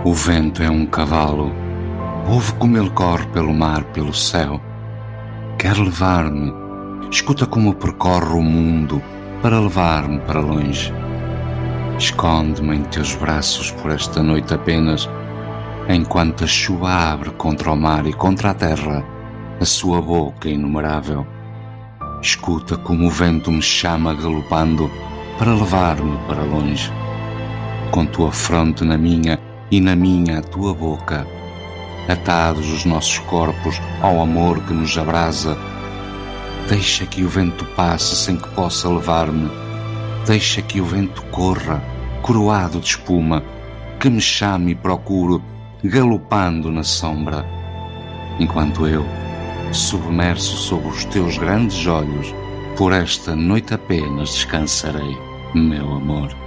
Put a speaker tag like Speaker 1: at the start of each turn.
Speaker 1: O vento é um cavalo, ouve como ele corre pelo mar, pelo céu. Quer levar-me, escuta como percorre o mundo para levar-me para longe. Esconde-me em teus braços por esta noite apenas, enquanto a chuva abre contra o mar e contra a terra a sua boca inumerável. Escuta como o vento me chama galopando para levar-me para longe. Com tua fronte na minha e na minha a tua boca, atados os nossos corpos ao amor que nos abrasa, deixa que o vento passe sem que possa levar-me. Deixa que o vento corra, coroado de espuma, que me chame e procuro, galopando na sombra, enquanto eu, submerso sobre os teus grandes olhos, por esta noite apenas descansarei, meu amor.